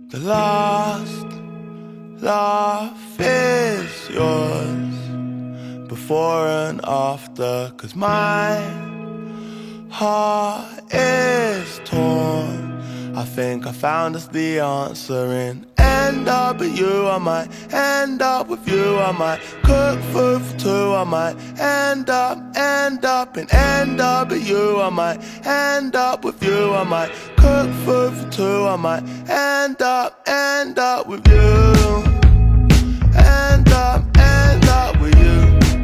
The last laugh is yours, before and after, 'cause my heart is torn. I think I found us the answer in end up with you. I might end up with you. I might cook food for two. I might end up and end up with you. I might end up with you. I might cook food for two. I might end up with you. End up with you.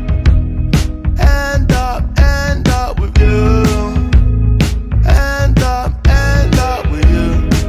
End up with you. End up with you.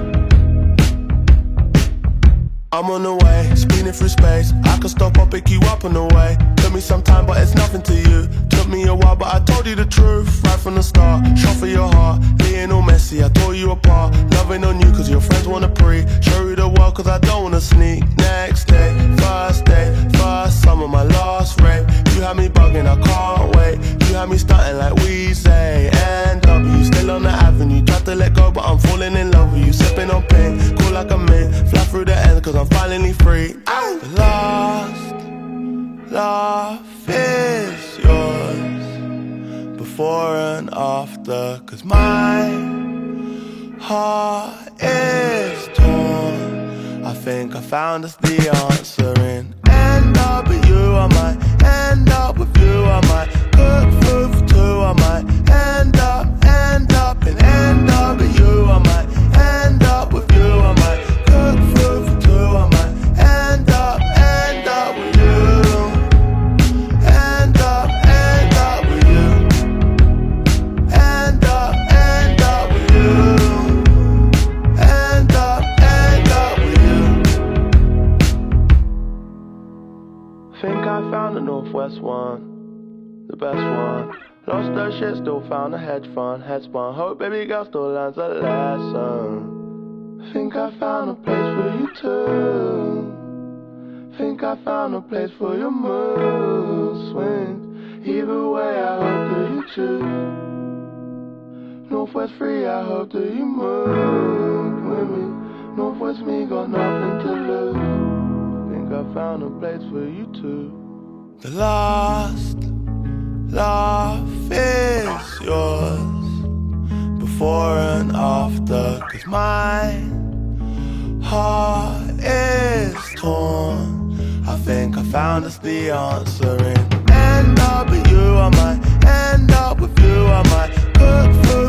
I'm on the way, speeding through space. I can stop or pick you up on the way. Took me some time, but it's nothing to you. Took me a while, but I told you the truth right from the start. Shot for your heart, being all messy, I tore you apart. Loving on you, 'cause your friends wanna pre. Show you the world, 'cause I don't wanna sneak. Next day, first summer, my last rape. You had me bugging, I can't wait. You had me stunting like we say. NW, still on the avenue. Tried to let go, but I'm falling in love with you. Sipping on pain, cool like a mint. Fly through the end, 'cause I'm finally free. The last laugh is yours, before and after, 'cause my heart is torn. I think I found us the answer in end up with you. I might end up with you. I might cook food for two. I might end up and end up with you. I might end up with you. I might cook food for two. I might end up with you. End up with you. End up with you. End up with you. Think I found the Northwest one, the best one. Lost her shit, still found a hedge fund, headspun. Hope baby girl still learns a lesson. Think I found a place for you too. Think I found a place for your mood swings. Either way, I hope that you choose Northwest free. I hope that you move with me. Northwest me got nothing to lose. Think I found a place for you too. The last laugh is yours, before and after, 'cause my heart is torn. I think I found us the answer in end up with you. I might end up with you. I might cook food